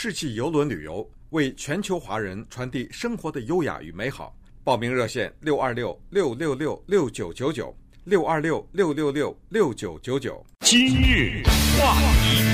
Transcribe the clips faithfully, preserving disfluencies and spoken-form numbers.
世纪邮轮旅游，为全球华人传递生活的优雅与美好。报名热线六二六六六六六九九九六二六六六六六九九九。 今日话题，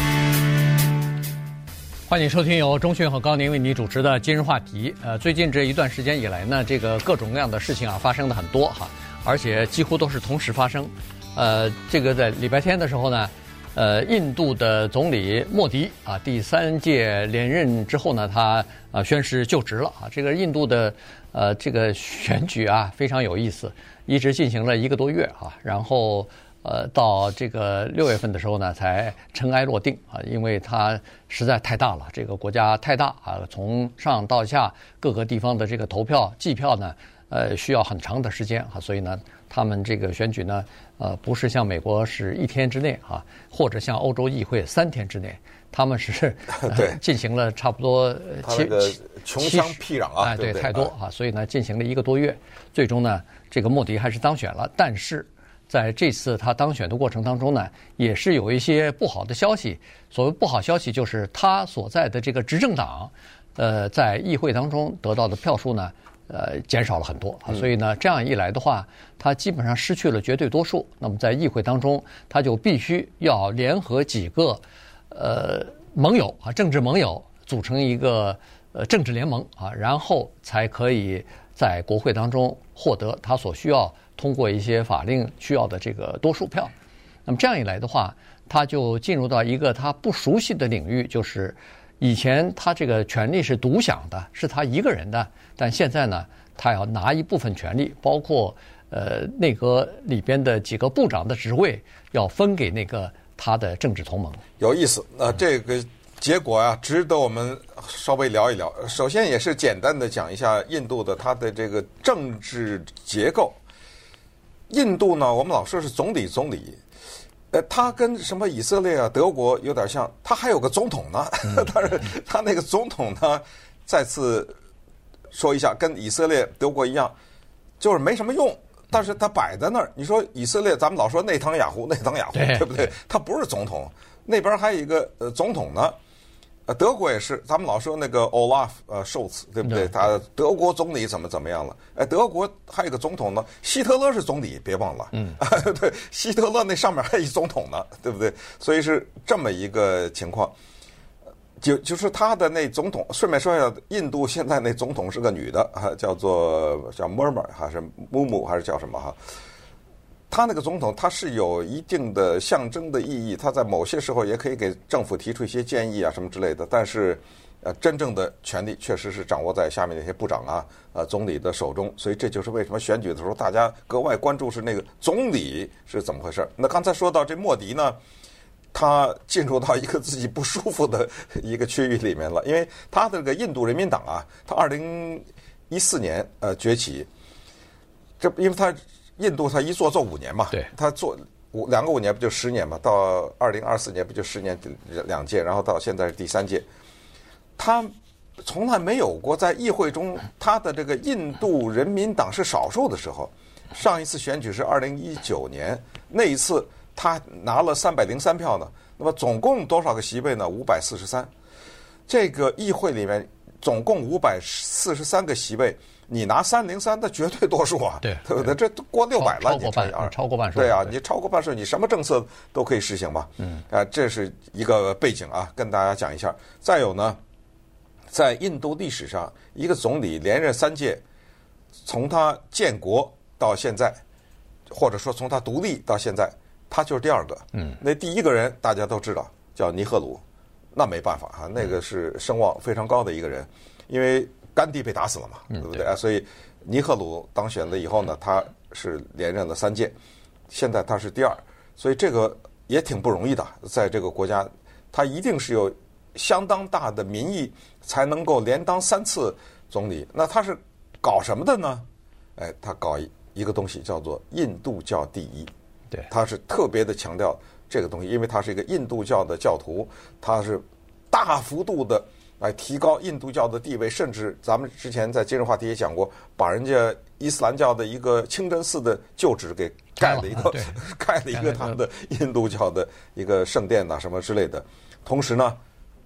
欢迎收听由钟迅和高宁为你主持的今日话题。呃，最近这一段时间以来呢，这个各种各样的事情啊发生的很多哈，而且几乎都是同时发生。呃，这个在礼拜天的时候呢，呃，印度的总理莫迪啊，第三届连任之后呢，他呃宣誓就职了啊。这个印度的呃这个选举啊非常有意思，一直进行了一个多月啊，然后呃到这个六月份的时候呢才尘埃落定啊，因为它实在太大了，这个国家太大啊，从上到下各个地方的这个投票计票呢，呃需要很长的时间啊，所以呢，他们这个选举呢。呃，不是像美国是一天之内啊，或者像欧洲议会三天之内，他们是对、呃、进行了差不多七穷乡僻壤啊， 哎，对，太多啊，所以呢，进行了一个多月，最终呢，这个莫迪还是当选了。但是在这次他当选的过程当中呢，也是有一些不好的消息。所谓不好消息，就是他所在的这个执政党，呃，在议会当中得到的票数呢。呃，减少了很多啊，所以呢，这样一来的话，他基本上失去了绝对多数。那么在议会当中，他就必须要联合几个呃盟友啊，政治盟友组成一个呃政治联盟啊，然后才可以在国会当中获得他所需要通过一些法令需要的这个多数票。那么这样一来的话，他就进入到一个他不熟悉的领域，就是以前他这个权力是独享的，是他一个人的。但现在呢，他要拿一部分权力，包括呃内阁里边的几个部长的职位，要分给那个他的政治同盟。 有意思，那、呃、这个结果啊，值得我们稍微聊一聊。首先也是简单的讲一下印度的它的这个政治结构。印度呢，我们老说是总理总理，呃，他跟什么以色列啊、德国有点像，他还有个总统呢。嗯、但是他那个总统呢，再次。说一下，跟以色列、德国一样，就是没什么用，但是他摆在那儿。你说以色列，咱们老说内塔尼亚胡，内塔尼亚胡，对不对？他不是总统，那边还有一个呃总统呢。呃，德国也是，咱们老说那个 Olaf 呃 Scholz， 对不对？他德国总理怎么怎么样了？哎，德国还有一个总统呢，希特勒是总理，别忘了。嗯，对，希特勒那上面还有一总统呢，对不对？所以是这么一个情况。就就是他的那总统，顺便说一下，印度现在那总统是个女的，哈，叫做叫 Murmur 还是 Mumu 还是叫什么哈？他那个总统他是有一定的象征的意义，他在某些时候也可以给政府提出一些建议啊什么之类的。但是，呃，真正的权力确实是掌握在下面那些部长啊、呃总理的手中。所以这就是为什么选举的时候大家格外关注是那个总理是怎么回事。那刚才说到这莫迪呢？他进入到一个自己不舒服的一个区域里面了，因为他的这个印度人民党啊，他二零一四年呃崛起，这因为他印度他一做做五年嘛， 对， 他做五两个五年不就十年嘛，到二零二四年不就十年两届，然后到现在是第三届，他从来没有过在议会中他的这个印度人民党是少数的时候，上一次选举是二零一九年，那一次。他拿了三百零三票呢，那么总共多少个席位呢？五百四十三。这个议会里面总共五百四十三个席位，你拿三零三的绝对多数啊， 对对不对？这过六百了， 超过半，超过半数。 对啊，你超过半数，你什么政策都可以实行吧？嗯，啊，这是一个背景啊，跟大家讲一下。再有呢，在印度历史上，一个总理连任三届，从他建国到现在，或者说从他独立到现在。他就是第二个，嗯，那第一个人大家都知道叫尼赫鲁，那没办法啊，那个是声望非常高的一个人，因为甘地被打死了嘛，对不对啊？所以尼赫鲁当选了以后呢，他是连任了三届，现在他是第二，所以这个也挺不容易的，在这个国家，他一定是有相当大的民意才能够连当三次总理。那他是搞什么的呢？哎，他搞一个东西叫做印度教第一。 对， 他是特别的强调这个东西，因为他是一个印度教的教徒，他是大幅度的来提高印度教的地位，甚至咱们之前在今日话题也讲过，把人家伊斯兰教的一个清真寺的旧址给盖了一个，盖了一个他们的印度教的一个圣殿呐、啊、什么之类的。同时呢，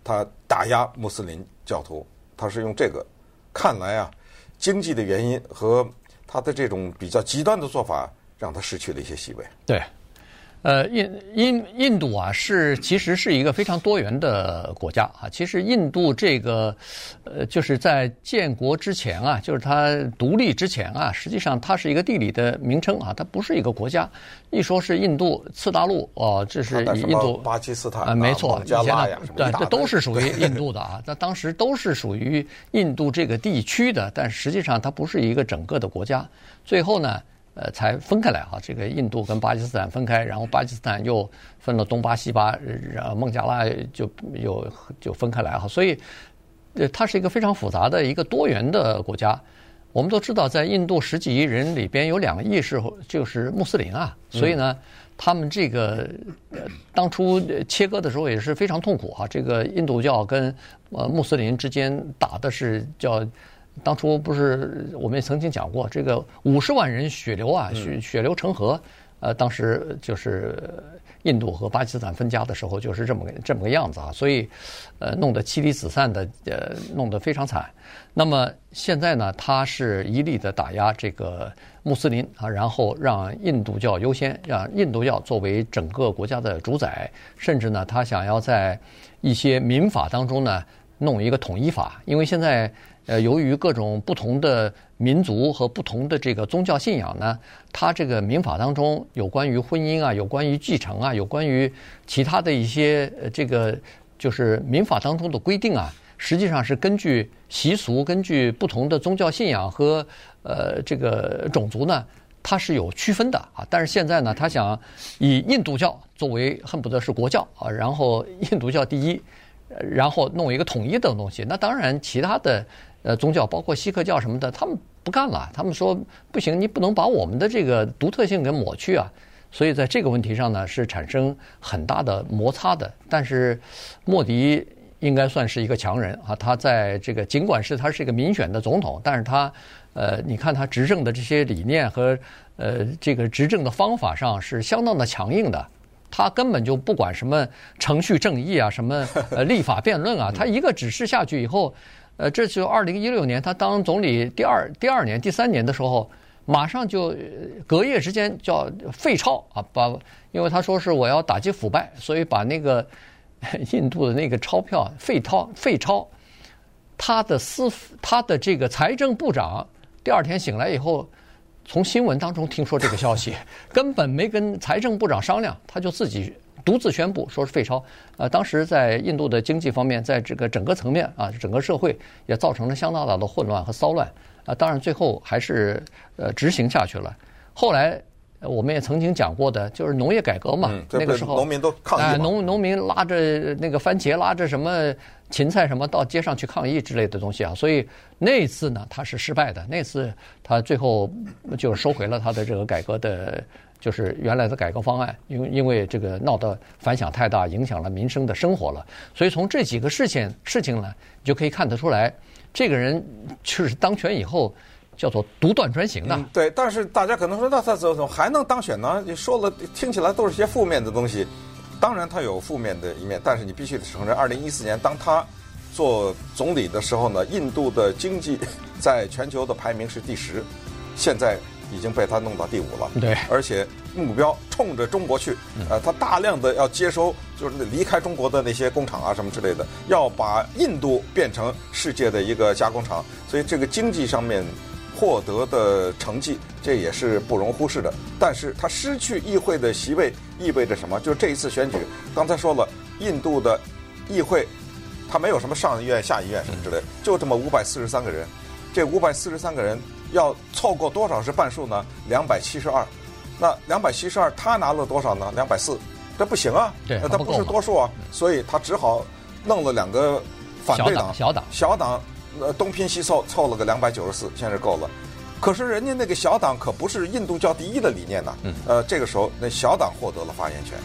他打压穆斯林教徒，他是用这个。看来啊，经济的原因和他的这种比较极端的做法，让他失去了一些席位。 对。呃，印印印度啊，是其实是一个非常多元的国家啊。其实印度这个，呃，就是在建国之前啊，就是它独立之前啊，实际上它是一个地理的名称啊，它不是一个国家。一说是印度次大陆哦，这是以印度、 巴基斯坦啊，没错， 孟加拉呀， 对，这都是属于印度的啊。那当时都是属于印度这个地区的，但实际上它不是一个整个的国家。最后呢？呃，才分开来哈，这个印度跟巴基斯坦分开，然后巴基斯坦又分了东巴西巴，然后孟加拉就又就分开来哈，所以，呃，它是一个非常复杂的一个多元的国家。我们都知道，在印度十几亿人里边有两个亿是就是穆斯林啊，所以呢，他们这个呃当初切割的时候也是非常痛苦哈。这个印度教跟呃穆斯林之间打的是叫。当初不是我们也曾经讲过，这个五十万人血流啊，血血流成河。呃，当时就是印度和巴基斯坦分家的时候，就是这么个这么个样子啊，所以呃，弄得妻离子散的，呃，弄得非常惨。那么现在呢，他是一力的打压这个穆斯林啊，然后让印度教优先，让印度教作为整个国家的主宰，甚至呢，他想要在一些民法当中呢弄一个统一法，因为现在。呃，由于各种不同的民族和不同的这个宗教信仰呢，它这个民法当中有关于婚姻啊，有关于继承啊，有关于其他的一些呃这个就是民法当中的规定啊，实际上是根据习俗、根据不同的宗教信仰和呃这个种族呢，它是有区分的啊。但是现在呢，他想以印度教作为恨不得是国教啊，然后印度教第一，然后弄一个统一的东西。那当然，其他的。呃，宗教包括锡克教什么的，他们不干了。他们说不行，你不能把我们的这个独特性给抹去啊。所以在这个问题上呢，是产生很大的摩擦的。但是莫迪应该算是一个强人啊，他在这个尽管是他是一个民选的总统，但是他呃，你看他执政的这些理念和呃这个执政的方法上是相当的强硬的。他根本就不管什么程序正义啊，什么呃立法辩论啊，他一个指示下去以后。呃，这就二零一六年他当总理第二第二年第三年的时候，马上就隔夜之间叫废钞啊，把因为他说是我要打击腐败，所以把那个印度的那个钞票废钞废钞，他的司他的这个财政部长第二天醒来以后，从新闻当中听说这个消息，根本没跟财政部长商量，他就自己。独自宣布说是废钞，呃，当时在印度的经济方面，在这个整个层面啊，整个社会也造成了相当大的混乱和骚乱啊。当然最后还是呃执行下去了。后来我们也曾经讲过的，就是农业改革嘛， 嗯、 那个时候农民都抗议嘛， 哎，农农民拉着那个番茄，拉着什么芹菜什么到街上去抗议之类的东西啊。所以那次呢，他是失败的。那次他最后就收回了他的这个改革的。就是原来的改革方案，因为因为这个闹得反响太大，影响了民生的生活了，所以从这几个事情事情呢，你就可以看得出来，这个人就是当权以后叫做独断专行的。 嗯、对，但是大家可能说，那他怎么还能当选呢？你说了，听起来都是些负面的东西。当然，他有负面的一面，但是你必须得承认，二零一四年当他做总理的时候呢，印度的经济在全球的排名是第十，现在。已经被他弄到第五了， 对， 而且目标冲着中国去，呃，他大量的要接收，就是离开中国的那些工厂啊什么之类的，要把印度变成世界的一个加工厂，所以这个经济上面获得的成绩，这也是不容忽视的。但是他失去议会的席位意味着什么？就是这一次选举，刚才说了，印度的议会，他没有什么上议院、下议院什么之类的，就这么五百四十三个人，这五百四十三个人。要凑够多少是半数呢？两百七十二，那两百七十二他拿了多少呢？两百四，这不行啊， 对， 他不是多数啊，所以他只好弄了两个反对党， 小党， 小党，呃，东拼西凑凑了个两百九十四，现在够了。可是人家那个小党可不是印度教第一的理念呐，嗯，呃，这个时候那小党获得了发言权。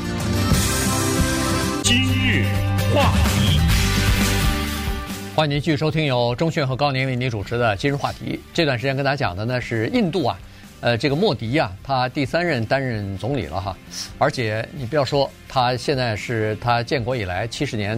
今日话题。 欢迎您继续收听由钟迅和高宁为您主持的今日话题。这段时间跟大家讲的呢是印度啊，呃，这个莫迪啊，他第三任担任总理了哈，而且你不要说，他现在是他建国以来七十年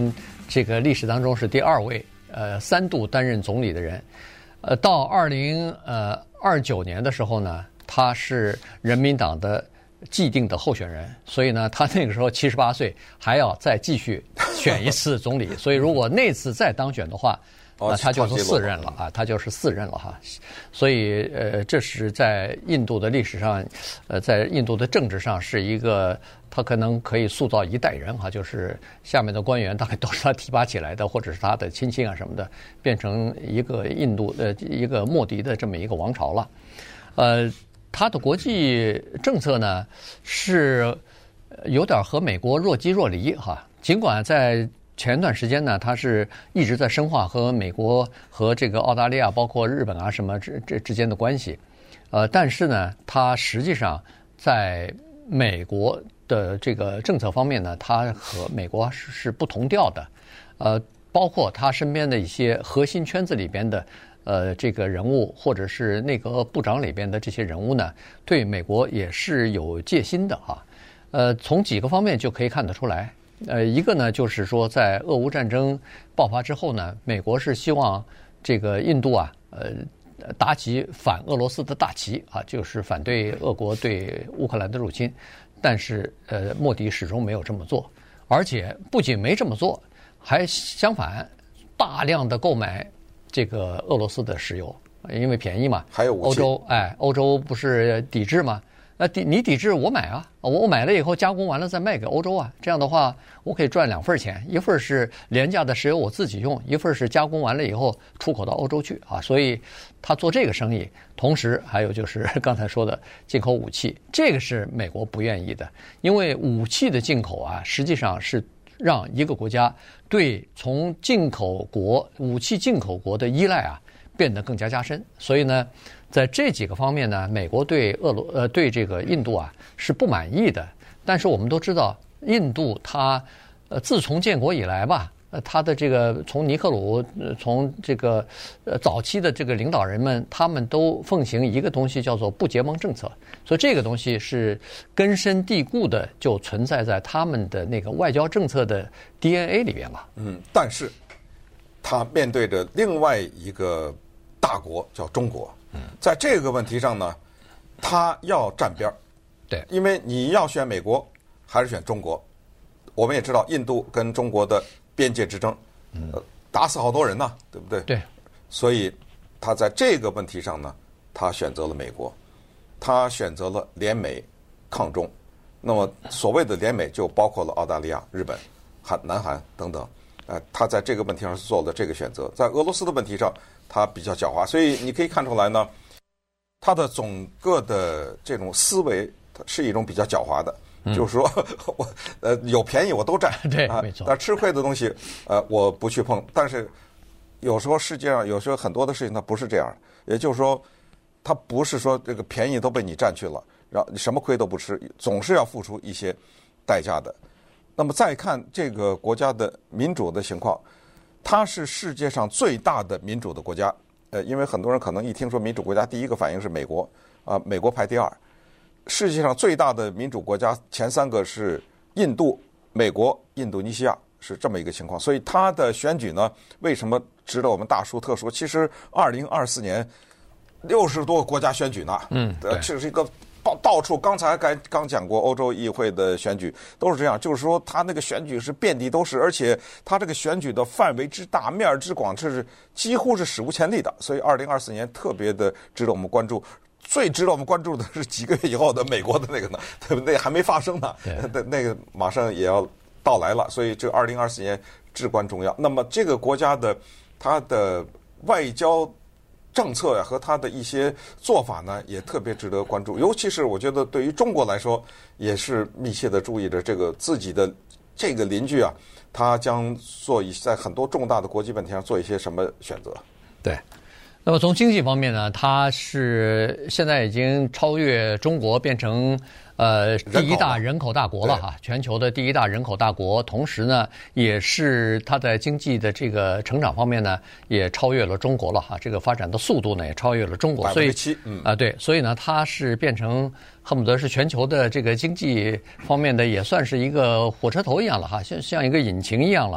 这个历史当中是第二位呃三度担任总理的人。呃，到二零呃二九年的时候呢，他是人民党的既定的候选人，所以呢，他那个时候七十八岁，还要再继续选一次总理。所以如果那次再当选的话，那、呃、他就是四任了啊，他就是四任了哈。所以呃，这是在印度的历史上，呃，在印度的政治上是一个。他可能可以塑造一代人哈，就是下面的官员大概都是他提拔起来的，或者是他的亲戚啊什么的，变成一个印度呃一个莫迪的这么一个王朝了。呃，他的国际政策呢是有点和美国若即若离哈，尽管在前段时间呢，他是一直在深化和美国和这个澳大利亚包括日本啊什么之这之间的关系，呃，但是呢，他实际上在美国的这个政策方面呢，它和美国是是不同调的，呃，包括他身边的一些核心圈子里边的呃这个人物，或者是内阁部长里边的这些人物呢，对美国也是有戒心的哈。呃，从几个方面就可以看得出来。呃，一个呢就是说，在俄乌战争爆发之后呢，美国是希望这个印度啊，呃。打起反俄罗斯的大旗啊，就是反对俄国对乌克兰的入侵，但是呃，莫迪始终没有这么做，而且不仅没这么做，还相反大量的购买这个俄罗斯的石油，因为便宜嘛。 还有武器。 欧洲哎，欧洲不是抵制吗？那抵你抵制我买啊，我买了以后加工完了再卖给欧洲啊，这样的话我可以赚两份钱，一份是廉价的石油我自己用，一份是加工完了以后出口到欧洲去啊，所以他做这个生意，同时还有就是刚才说的进口武器，这个是美国不愿意的，因为武器的进口啊，实际上是让一个国家对从进口国武器进口国的依赖啊变得更加加深，所以呢。在这几个方面呢，美国对俄罗呃对这个印度啊是不满意的。但是我们都知道，印度它呃自从建国以来吧，呃它的这个从尼赫鲁呃从这个呃早期的这个领导人们，他们都奉行一个东西叫做不结盟政策，所以这个东西是根深蒂固的，就存在在他们的那个外交政策的 D N A 里边了。 嗯，但是他面对着另外一个大国叫中国。在这个问题上呢，他要站边儿， 对， 因为你要选美国还是选中国？我们也知道印度跟中国的边界之争，呃，打死好多人呢，对不对？ 对， 所以他在这个问题上呢，他选择了美国，他选择了联美抗中。那么所谓的联美就包括了澳大利亚、日本、韩、南韩等等。呃，他在这个问题上是做了这个选择，在俄罗斯的问题上，他比较狡猾，所以你可以看出来呢，他的整个的这种思维是一种比较狡猾的，嗯、就是说我呃有便宜我都占， 对， 啊、 没错。 但吃亏的东西，呃，我不去碰。但是有时候世界上有时候很多的事情它不是这样，也就是说，它不是说这个便宜都被你占去了，然后你什么亏都不吃，总是要付出一些代价的。那么再看这个国家的民主的情况，它是世界上最大的民主的国家。呃，因为很多人可能一听说民主国家，第一个反应是美国，啊、呃，美国排第二。世界上最大的民主国家前三个是印度、美国、印度尼西亚，是这么一个情况。所以它的选举呢，为什么值得我们大书特书？其实二零二四年六十多个国家选举呢， 嗯， 这是一个。到到处，刚才刚刚讲过，欧洲议会的选举都是这样，就是说他那个选举是遍地都是，而且他这个选举的范围之大、面儿之广，这是几乎是史无前例的。所以，二零二四年特别的值得我们关注。最值得我们关注的是几个月以后的美国的那个呢，对不对？还没发生呢，那那个马上也要到来了。所以，这二零二四年至关重要。那么，这个国家的它的外交政策呀和他的一些做法呢，也特别值得关注。尤其是我觉得对于中国来说，也是密切的注意着这个自己的这个邻居啊，他将做一在很多重大的国际问题上做一些什么选择。 对。那么从经济方面呢，它是现在已经超越中国，变成呃第一大人口大国了哈，全球的第一大人口大国。同时呢，也是它在经济的这个成长方面呢，也超越了中国了哈。这个发展的速度呢，也超越了中国，所以嗯啊、呃、对，所以呢，它是变成恨不得是全球的这个经济方面的，也算是一个火车头一样了哈，像像一个引擎一样了。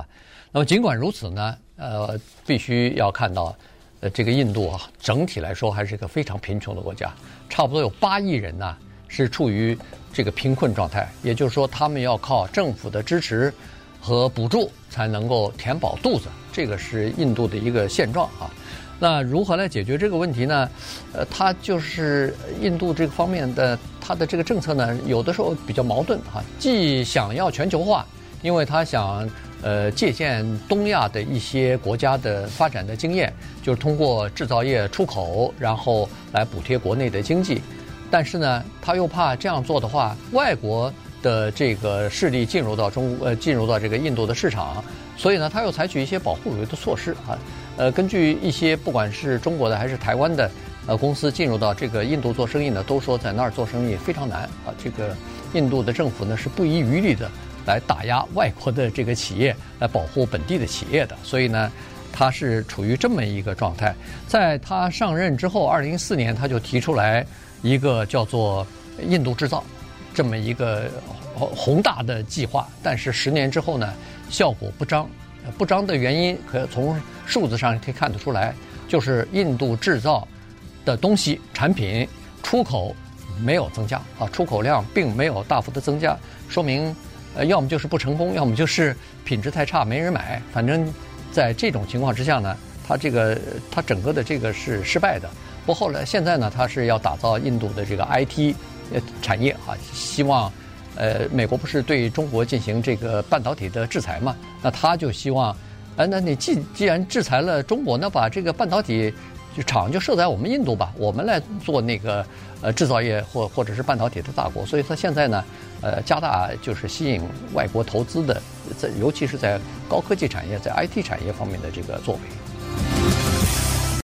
那么尽管如此呢，呃，必须要看到，呃，这个印度啊，整体来说还是一个非常贫穷的国家，差不多有八亿人呐是处于这个贫困状态，也就是说，他们要靠政府的支持和补助才能够填饱肚子，这个是印度的一个现状啊。那如何来解决这个问题呢？呃，它就是印度这个方面的它的这个政策呢，有的时候比较矛盾哈，既想要全球化，因为他想呃借鉴东亚的一些国家的发展的经验，就是通过制造业出口，然后来补贴国内的经济。但是呢，他又怕这样做的话，外国的这个势力进入到中呃进入到这个印度的市场，所以呢，他又采取一些保护主义的措施啊。呃，根据一些不管是中国的还是台湾的呃公司进入到这个印度做生意呢，都说在那儿做生意非常难啊。这个印度的政府呢是不遗余力的来打压外国的这个企业，来保护本地的企业的，所以呢，他是处于这么一个状态。在他上任之后，二零一四年他就提出来一个叫做“印度制造”这么一个宏大的计划，但是十年之后呢，效果不彰。不彰的原因可从数字上可以看得出来，就是印度制造的东西产品出口没有增加啊，出口量并没有大幅的增加，说明呃要么就是不成功，要么就是品质太差没人买。反正在这种情况之下呢，它这个它整个的这个是失败的。不过后来现在呢，它是要打造印度的这个 I T 产业啊，希望。呃，美国不是对中国进行这个半导体的制裁嘛？那他就希望，呃，那你既既然制裁了中国，那把这个半导体就厂就设在我们印度吧，我们来做那个呃制造业或或者是半导体的大国。所以他现在呢，呃，加大就是吸引外国投资的，在尤其是在高科技产业、在 I T 产业方面的这个作为。